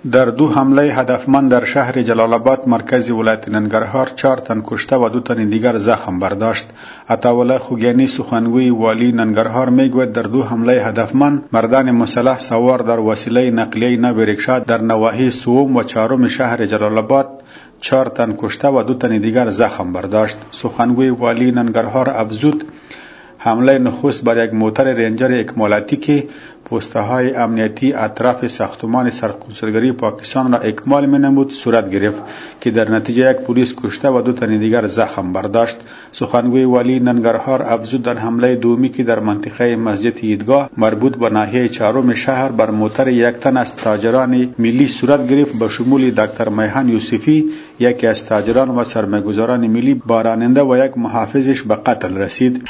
در دو حمله هدفمند در شهر جلال آباد مرکز ولایت ننگرهار 4 تن کشته و 2 تن دیگر زخم برداشت. عطاالله خوگیانی سخنگوی والی ننگرهار میگوید در دو حمله هدفمند مردان مسلح سوار در وسیله نقلیه نو ریکشا در نواحی سوم و چهارم شهر جلال آباد 4 تن کشته و 2 تن دیگر زخم برداشت. سخنگوی والی ننگرهار افزود حمله نخست بر یک موتر رنجر اکمالاتی که پوسته های امنیتی اطراف ساختمان سرکنسولگری پاکستان را اکمال می نمود صورت گرفت که در نتیجه یک پلیس کشته و 2 تن دیگر زخم برداشت. سخنگوی والی ننگرهار افزود در حمله دومی که در منطقه مسجد عیدگاه مربوط به ناحیه چهارم شهر بر موتر یک تن از تاجران ملی صورت گرفت به شمول دکتر میهن یوسفی یکی از تاجران و سرمایه‌گذاران ملی با راننده و یک محافظش به قتل رسید.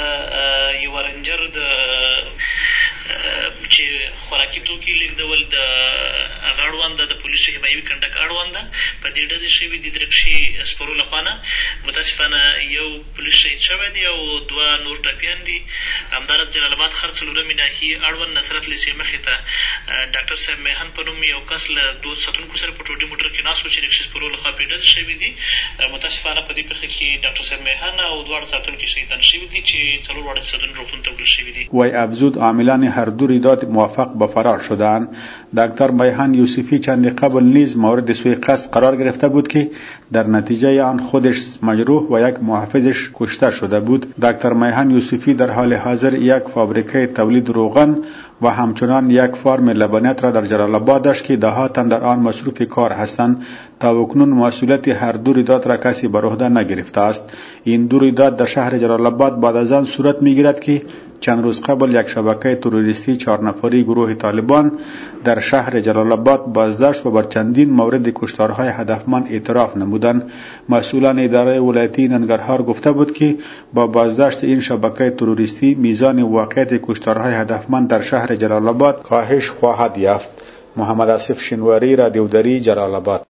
چې خوراکي توکي لیږدول د هغه اړوند د پولیسو حمایوي کنډک اړوند په دې ډزې شوي دي د رکشې سپرو له خوا نه. متاسفانه یو پولیس شهید شوی دی او 2 نور ټپیان دي. همداراز جلال آباد ښار څلورمې ناحیې اړوند نصرت لیسې مخې ته ډاکټر صاحب میهن په نوم یو کس له 2 ساتونکو سره په ټوډي موټر کې ناست و چې رکشې سپرو له خوا پرې ډزې شوي دي. متاسفانه په دې پېښه کې ډاکټر صاحب میهن او 2 ساتونکي شهیدان شوي دي چې 4 واړه جسدونه روغتون ته وړل شوي دي. وی افزود عاملان هر دو رویداد موفق به فرار شدند. دکتر میهن یوسفی چند قبل نیز مورد سوء قصد قرار گرفته بود که در نتیجه آن خودش مجروح و یک محافظش کشته شده بود. دکتر میهن یوسفی در حال حاضر یک فابریکه تولید روغن و همچنان یک فارم لبنیات را در جلال آباد داشت که دهاتن در آن مصروف کار هستند. تا اکنون مسئولیت هر دو رویداد را کسی بر عهده نگرفته است. این دو رویداد در شهر جلال آباد بعد از آن صورت میگیرد که چند روز قبل یک شبکه تروریستی 4 نفری گروه طالبان در شهر جلال آباد بازداشت و بر چندین مورد کشتارهای هدفمند اعتراف نمودند. مسئولان اداره ولایتی ننگرهار گفته بود که با بازداشت این شبکه تروریستی میزان واقعیت کشتارهای هدفمند در شهر جلال آباد کاهش خواهد یافت. محمد آصف شنواری، رادیو دری، جلال آباد.